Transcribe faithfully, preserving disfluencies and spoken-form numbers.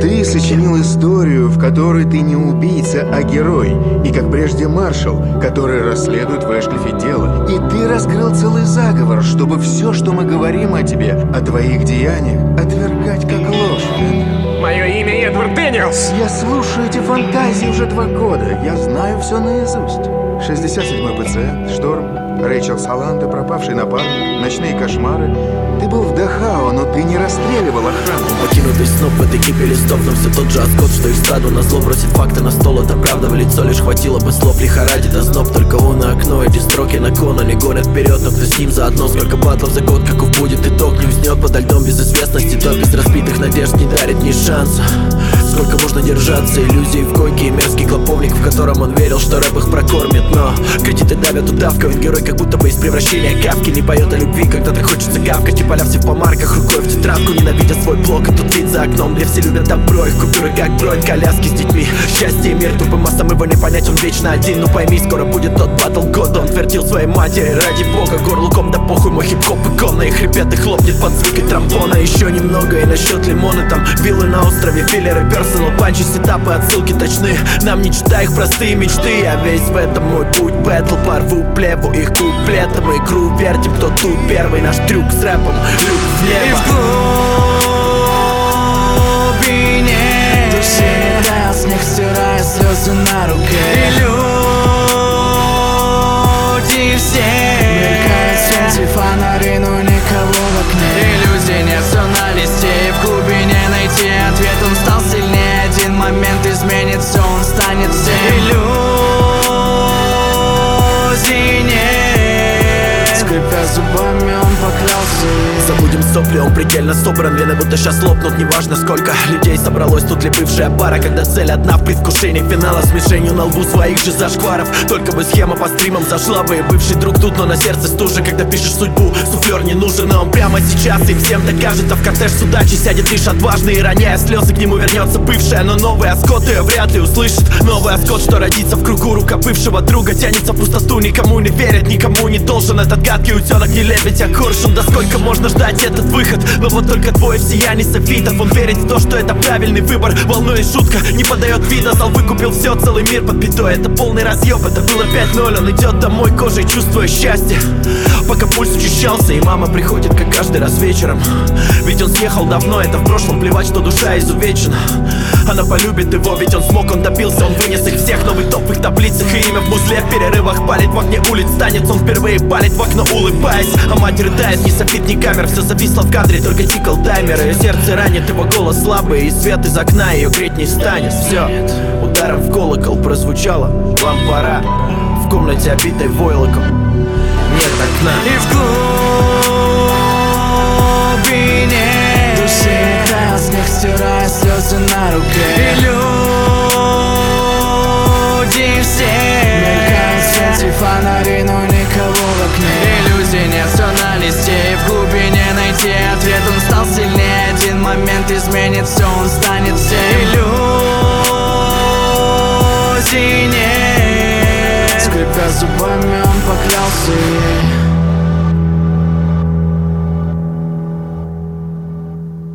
Ты сочинил историю, в которой ты не убийца, а герой. И как прежде маршал, который расследует в Эшклифе дело. И ты раскрыл целый заговор, чтобы все, что мы говорим о тебе, о твоих деяниях, отвергать как ложь, Эндрю. Мое имя Эдвард Дэниелс. Я слушаю эти фантазии уже два года. Я знаю все наизусть. шестьдесят седьмой пациент, шторм, Рэйчел Саланда, пропавший напарник, ночные кошмары. Ты был в Дахау, но ты не расстреливал охрану. Покинутый сноп в этой кипе листов, но все тот же оскот, что их стаду назло бросит факты на стол. Это правда в лицо, лишь хватило бы слов, лихорадит озноб. Только он и окно, эти строки на кон, они гонят вперед, но кто с ним заодно? Сколько батлов за год, каков будет итог? Не уснет подо льдом без известности, тот без разбитых надежд не дарит ни шанса. Сколько можно держаться иллюзий в койке и мерзкий клоповник, в котором он верил, что рэп их прокормит. Но кредиты давят удавкой, он герой как будто бы из превращения Кавки. Не поет о любви, когда-то хочется гавкать, и поля все в помарках, рукой в тетрадку, ненавидя свой блок. И тут вид за окном, где все любят добро, их купюры как бронь, коляски с детьми, счастье и мир. Тупым массам его не понять, он вечно один. Ну пойми, скоро будет тот батл года. Он твердил своей матери, ради бога, горлуком да похуй, мой хип-хоп икона. И хребет и хлопнет под звукой тромбона. Еще немного и насчет лимона, там виллы на острове, филлеры, персонал, панчи, сетапы, отсылки точны. Нам не читай их простые мечты, а весь в этом мой путь. Бэтл, порву плеву их куплетом, игру вертим, кто тут первый. Наш трюк с рэпом, люк в небо. И в глубине души таял снег, стирая слезы на руке. И люди все мелькают в свете фонари, но никого в окне. Иллюзий нет, все на листе, и в глубине найти ответ. Он стал сильнее, один момент изменит все, он станет всем. Иллюзий нет, скрипя зубами, он поклялся. Забудем сопли, он предельно собран. Вены будто сейчас лопнут, неважно сколько людей собралось. Тут ли бывшая пара, когда цель одна в предвкушении финала, с мишенью на лбу своих же зашкваров. Только бы схема по стримам зашла бы. Бывший друг тут, но на сердце стужа. Когда пишешь судьбу, суфлер не нужен, но он прямо сейчас им всем докажет. А в кортеж с удачей сядет лишь отважный, и роняя слезы, к нему вернется бывшая. Но новый оскот ее вряд ли услышит. Новый оскот, что родится в кругу рука бывшего друга, тянется в пустоту, никому не верит, никому не должен. Этот гадкий утенок не лебедь, а коршун. Да сколько можно ждать этот выход? Но вот только твой в сиянии софитов. Он верит в то, что это правильный выбор. Волнует шутка, не подает вида. Зал выкупил все, целый мир под пятой. Это полный разъеб, это было пять ноль. Он идет домой кожей, чувствуя счастье, пока пульс учащался. И мама приходит, как каждый раз вечером. Ведь он съехал давно, это в прошлом. Плевать, что душа изувечена. Она полюбит его, ведь он смог, он добился. Он вынес их всех, новый топ в их таблицах. И имя в музле в перерывах палит в окне улиц. Танец, он впервые палит в окно, улыбаясь. А мать рыдает, ни софит, ни камер. Все зависло в кадре, только тикал таймер. Ее сердце ранит, его голос слабый. И свет из окна ее греть не станет. Все, ударом в колокол прозвучало: вам пора. В комнате, обитой войлоком, нет окна. И в глубине души таял снег, стирая слезы на руке. И люди все мелькают в свете фонари, но никого в окне. Иллюзий нет, все на листе, и в глубине найти ответ. Он стал сильнее, один момент изменит все, он станет всем. Иллюзий нет, скрипя зубами, он поклялся ей.